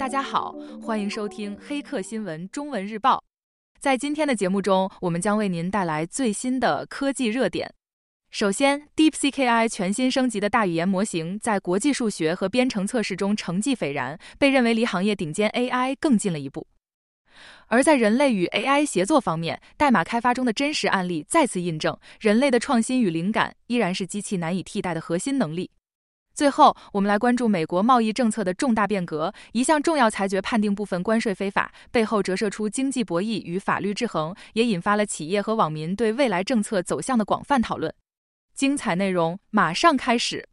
大家好，欢迎收听黑客新闻中文日报。在今天的节目中，我们将为您带来最新的科技热点。首先 ，DeepSeek AI 全新升级的大语言模型在国际数学和编程测试中成绩斐然，被认为离行业顶尖 AI 更近了一步。而在人类与 AI 协作方面，代码开发中的真实案例再次印证，人类的创新与灵感依然是机器难以替代的核心能力。最后，我们来关注美国贸易政策的重大变革。一项重要裁决判定部分关税非法，背后折射出经济博弈与法律制衡，也引发了企业和网民对未来政策走向的广泛讨论。精彩内容马上开始。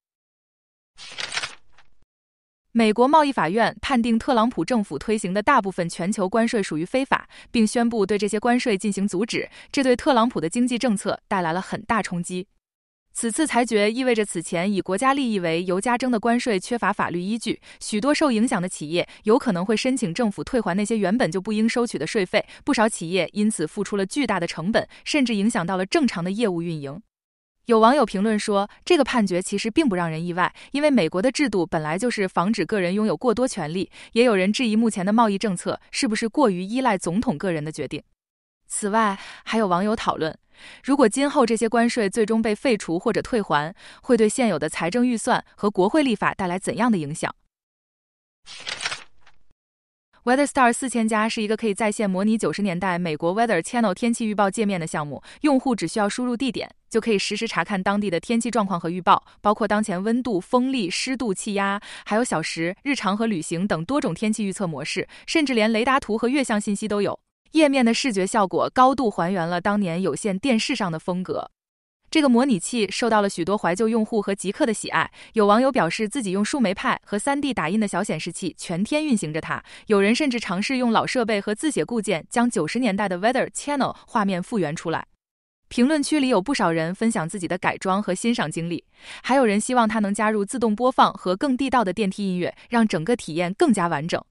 美国贸易法院判定特朗普政府推行的大部分全球关税属于非法，并宣布对这些关税进行阻止，这对特朗普的经济政策带来了很大冲击。此次裁决意味着此前以国家利益为由加征的关税缺乏法律依据，许多受影响的企业有可能会申请政府退还那些原本就不应收取的税费，不少企业因此付出了巨大的成本，甚至影响到了正常的业务运营。有网友评论说，这个判决其实并不让人意外，因为美国的制度本来就是防止个人拥有过多权利。也有人质疑目前的贸易政策是不是过于依赖总统个人的决定。此外，还有网友讨论，如果今后这些关税最终被废除或者退还，会对现有的财政预算和国会立法带来怎样的影响？WeatherStar 4000加是一个可以在线模拟90年代美国 Weather Channel 天气预报界面的项目，用户只需要输入地点，就可以实时查看当地的天气状况和预报，包括当前温度、风力、湿度、气压，还有小时、日常和旅行等多种天气预测模式，甚至连雷达图和月相信息都有。页面的视觉效果高度还原了当年有线电视上的风格。这个模拟器受到了许多怀旧用户和极客的喜爱，有网友表示自己用树莓派和 3D 打印的小显示器全天运行着它，有人甚至尝试用老设备和自写固件将90年代的 Weather Channel 画面复原出来。评论区里有不少人分享自己的改装和欣赏经历，还有人希望它能加入自动播放和更地道的电梯音乐，让整个体验更加完整。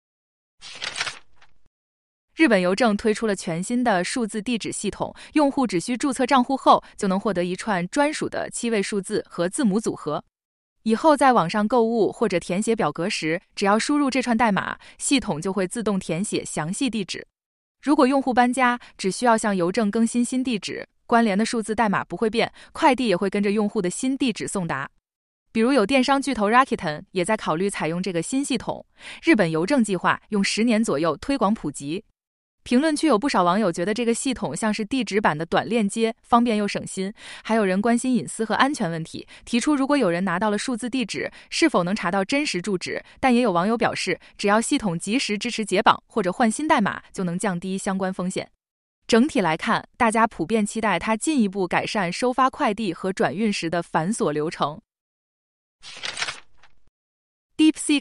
日本邮政推出了全新的数字地址系统，用户只需注册账户后就能获得一串专属的7位数字和字母组合。以后在网上购物或者填写表格时，只要输入这串代码，系统就会自动填写详细地址。如果用户搬家，只需要向邮政更新新地址，关联的数字代码不会变，快递也会跟着用户的新地址送达。比如有电商巨头 Rakuten 也在考虑采用这个新系统，日本邮政计划用10年左右推广普及。评论区有不少网友觉得这个系统像是地址版的短链接，方便又省心。还有人关心隐私和安全问题，提出如果有人拿到了数字地址，是否能查到真实住址。但也有网友表示，只要系统及时支持解绑或者换新代码，就能降低相关风险。整体来看，大家普遍期待它进一步改善收发快递和转运时的繁琐流程。DeepSeek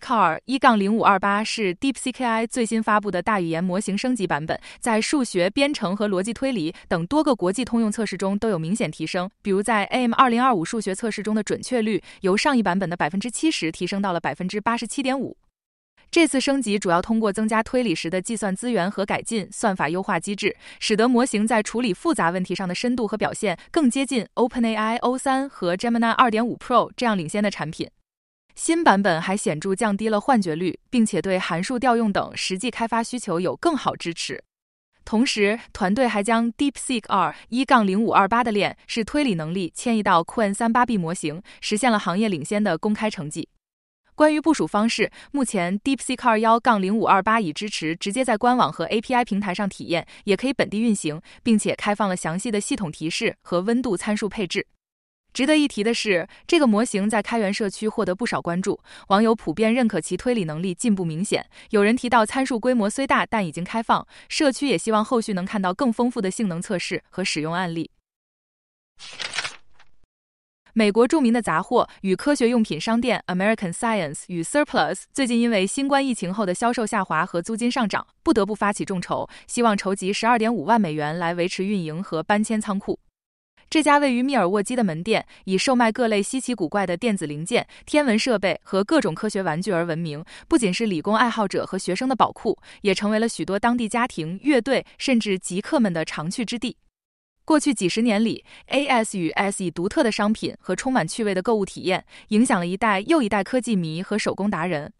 R1-0528 是 DeepSeek AI 最新发布的大语言模型升级版本，在数学、编程和逻辑推理等多个国际通用测试中都有明显提升。比如在 AM2025 数学测试中的准确率由上一版本的 70% 提升到了 87.5%。这次升级主要通过增加推理时的计算资源和改进算法优化机制，使得模型在处理复杂问题上的深度和表现更接近 OpenAI O3 和 Gemini 2.5 Pro 这样领先的产品。新版本还显著降低了幻觉率，并且对函数调用等实际开发需求有更好支持。同时，团队还将 DeepSeek R1-0528 的链是推理能力迁移到 Qwen38B 模型，实现了行业领先的公开成绩。关于部署方式，目前 DeepSeek R1-0528 已支持直接在官网和 API 平台上体验，也可以本地运行，并且开放了详细的系统提示和温度参数配置。值得一提的是，这个模型在开源社区获得不少关注，网友普遍认可其推理能力进步明显。有人提到参数规模虽大，但已经开放，社区也希望后续能看到更丰富的性能测试和使用案例。美国著名的杂货与科学用品商店 American Science 与 Surplus 最近因为新冠疫情后的销售下滑和租金上涨，不得不发起众筹，希望筹集12.5万美元来维持运营和搬迁仓库。这家位于密尔沃基的门店以售卖各类稀奇古怪的电子零件、天文设备和各种科学玩具而闻名，不仅是理工爱好者和学生的宝库，也成为了许多当地家庭、乐队甚至极客们的常去之地。过去几十年里 ，AS 与 SE 独特的商品和充满趣味的购物体验，影响了一代又一代科技迷和手工达人。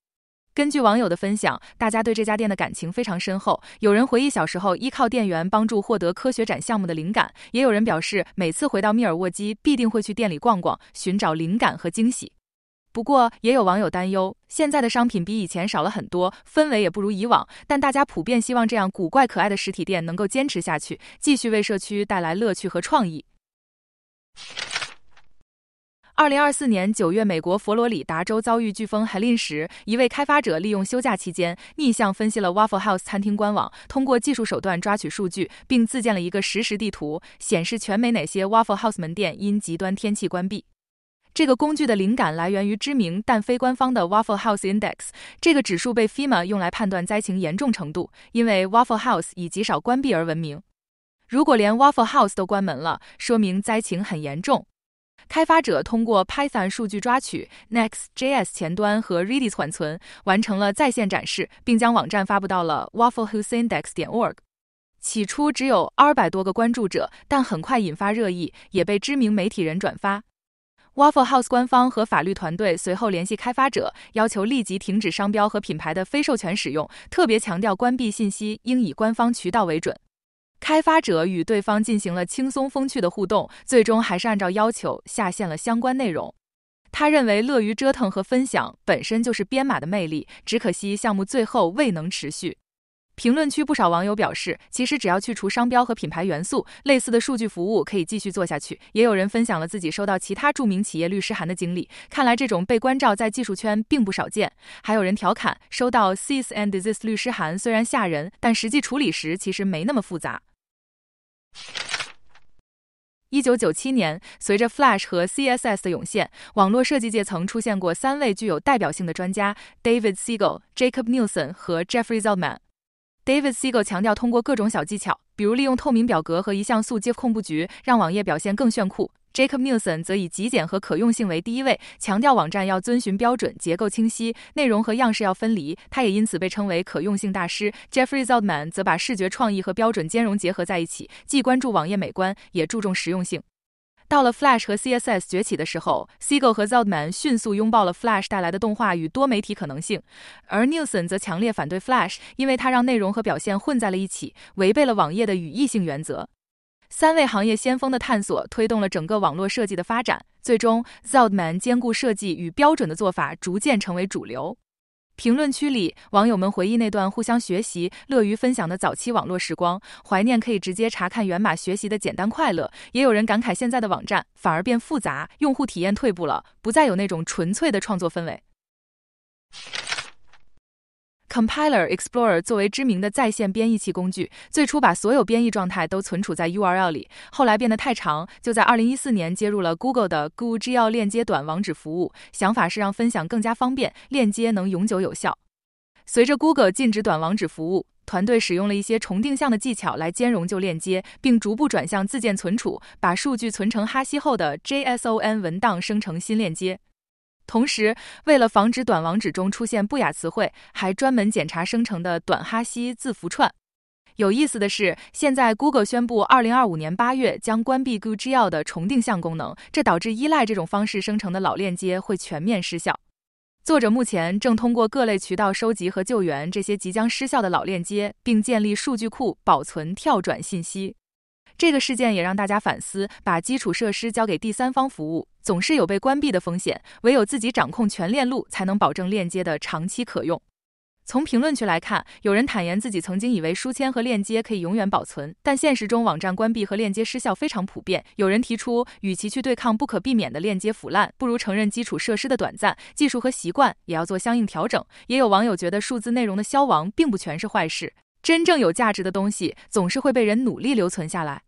根据网友的分享，大家对这家店的感情非常深厚。有人回忆小时候依靠店员帮助获得科学展项目的灵感，也有人表示每次回到密尔沃基必定会去店里逛逛，寻找灵感和惊喜。不过，也有网友担忧，现在的商品比以前少了很多，氛围也不如以往，但大家普遍希望这样古怪可爱的实体店能够坚持下去，继续为社区带来乐趣和创意。2024年9月，美国佛罗里达州遭遇飓风海琳时，一位开发者利用休假期间逆向分析了 Waffle House 餐厅官网，通过技术手段抓取数据，并自建了一个实时地图，显示全美哪些 Waffle House 门店因极端天气关闭。这个工具的灵感来源于知名但非官方的 Waffle House Index， 这个指数被 FEMA 用来判断灾情严重程度，因为 Waffle House 以极少关闭而闻名。如果连 Waffle House 都关门了，说明灾情很严重。开发者通过 Python 数据抓取、Next.js 前端和 Redis 缓存，完成了在线展示，并将网站发布到了 wafflehouseIndex.org。起初只有200多个关注者，但很快引发热议，也被知名媒体人转发。Waffle House 官方和法律团队随后联系开发者，要求立即停止商标和品牌的非授权使用，特别强调关闭信息应以官方渠道为准。开发者与对方进行了轻松风趣的互动，最终还是按照要求下线了相关内容。他认为乐于折腾和分享本身就是编码的魅力，只可惜项目最后未能持续。评论区不少网友表示，其实只要去除商标和品牌元素，类似的数据服务可以继续做下去。也有人分享了自己收到其他著名企业律师函的经历，看来这种被关照在技术圈并不少见。还有人调侃，收到 cease and desist 律师函虽然吓人，但实际处理时其实没那么复杂。1997年，随着 Flash 和 CSS 的涌现，网络设计界曾出现过3位具有代表性的专家 David Siegel、Jacob Nielsen 和 Jeffrey Zeldman。David Siegel 强调通过各种小技巧，比如利用透明表格和一像素 GIF 控布局，让网页表现更炫酷。Jacob Nielsen 则以极简和可用性为第一位，强调网站要遵循标准，结构清晰，内容和样式要分离，他也因此被称为可用性大师。Jeffrey Zeldman 则把视觉创意和标准兼容结合在一起，既关注网页美观，也注重实用性。到了 Flash 和 CSS 崛起的时候， Siegel 和 Zeldman 迅速拥抱了 Flash 带来的动画与多媒体可能性，而 Nielsen 则强烈反对 Flash， 因为它让内容和表现混在了一起，违背了网页的语义性原则。3位行业先锋的探索推动了整个网络设计的发展，最终 Zeldman 兼顾设计与标准的做法逐渐成为主流。评论区里，网友们回忆那段互相学习、乐于分享的早期网络时光，怀念可以直接查看源码学习的简单快乐。也有人感慨现在的网站反而变复杂，用户体验退步了，不再有那种纯粹的创作氛围。Compiler Explorer 作为知名的在线编译器工具，最初把所有编译状态都存储在 URL 里，后来变得太长，就在2014年接入了 Google 的 GoogleGL 链接短网址服务，想法是让分享更加方便，链接能永久有效。随着 Google 禁止短网址服务，团队使用了一些重定向的技巧来兼容旧链接，并逐步转向自建存储，把数据存成哈希后的 JSON 文档生成新链接。同时，为了防止短网址中出现不雅词汇，还专门检查生成的短哈希字符串。有意思的是，现在 Google 宣布2025年8月将关闭 GoogleGL 的重定向功能，这导致依赖这种方式生成的老链接会全面失效。作者目前正通过各类渠道收集和救援这些即将失效的老链接，并建立数据库保存跳转信息。这个事件也让大家反思，把基础设施交给第三方服务，总是有被关闭的风险，唯有自己掌控全链路，才能保证链接的长期可用。从评论区来看，有人坦言自己曾经以为书签和链接可以永远保存，但现实中网站关闭和链接失效非常普遍。有人提出，与其去对抗不可避免的链接腐烂，不如承认基础设施的短暂，技术和习惯也要做相应调整。也有网友觉得数字内容的消亡并不全是坏事，真正有价值的东西总是会被人努力留存下来。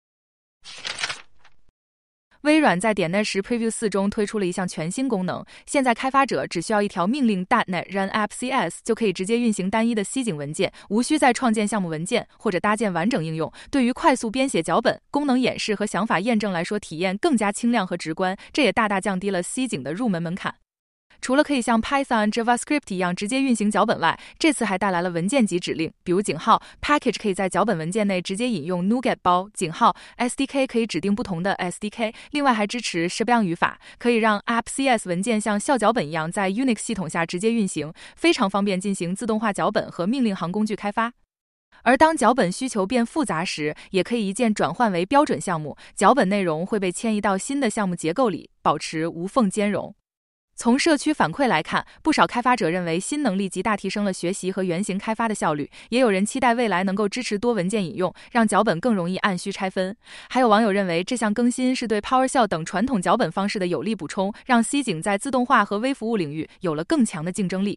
微软在点 .NET 10 Preview 4中推出了一项全新功能，现在开发者只需要一条命令 .NET Run App CS 就可以直接运行单一的 C 景文件，无需再创建项目文件或者搭建完整应用。对于快速编写脚本、功能演示和想法验证来说，体验更加清亮和直观，这也大大降低了 C 景的入门门槛。 除了可以像 Python、JavaScript 一样直接运行脚本外，这次还带来了文件级指令，比如:package 可以在脚本文件内直接引用 NuGet 包；SDK 可以指定不同的 SDK， 另外还支持 Shebang 语法，可以让 app.cs 文件像校脚本一样在 Unix 系统下直接运行，非常方便进行自动化脚本和命令行工具开发。而当脚本需求变复杂时，也可以一键转换为标准项目，脚本内容会被迁移到新的项目结构里，保持无缝兼容。从社区反馈来看，不少开发者认为新能力极大提升了学习和原型开发的效率，也有人期待未来能够支持多文件引用，让脚本更容易按需拆分。还有网友认为这项更新是对 PowerShell 等传统脚本方式的有力补充，让 C 井在自动化和微服务领域有了更强的竞争力。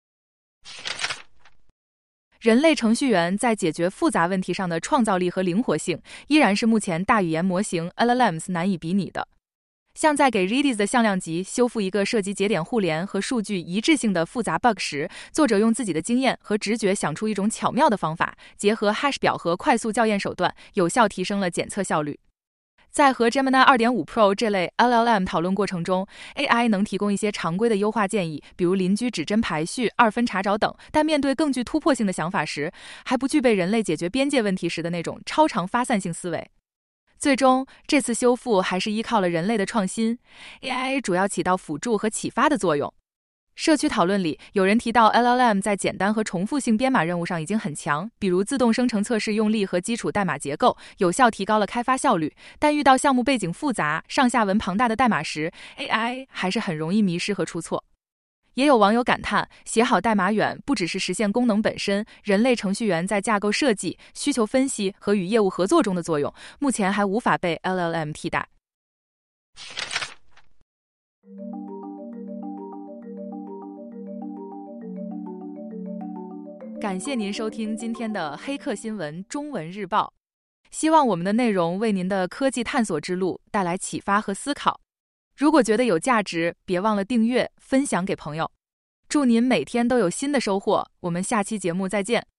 人类程序员在解决复杂问题上的创造力和灵活性，依然是目前大语言模型 LLMs 难以比拟的。像在给 Redis 的向量集修复一个涉及节点互联和数据一致性的复杂 bug 时，作者用自己的经验和直觉想出一种巧妙的方法，结合 hash 表和快速校验手段，有效提升了检测效率。在和 Gemini 2.5 Pro 这类 LLM 讨论过程中， AI 能提供一些常规的优化建议，比如邻居指针排序、二分查找等，但面对更具突破性的想法时，还不具备人类解决边界问题时的那种超常发散性思维。最终，这次修复还是依靠了人类的创新， AI 主要起到辅助和启发的作用。社区讨论里，有人提到 LLM 在简单和重复性编码任务上已经很强，比如自动生成测试用例和基础代码结构，有效提高了开发效率。但遇到项目背景复杂、上下文庞大的代码时， AI 还是很容易迷失和出错。也有网友感叹，写好代码远不只是实现功能本身，人类程序员在架构设计、需求分析和与业务合作中的作用，目前还无法被 LLM 替代。感谢您收听今天的黑客新闻中文日报，希望我们的内容为您的科技探索之路带来启发和思考。如果觉得有价值，别忘了订阅、分享给朋友。祝您每天都有新的收获，我们下期节目再见。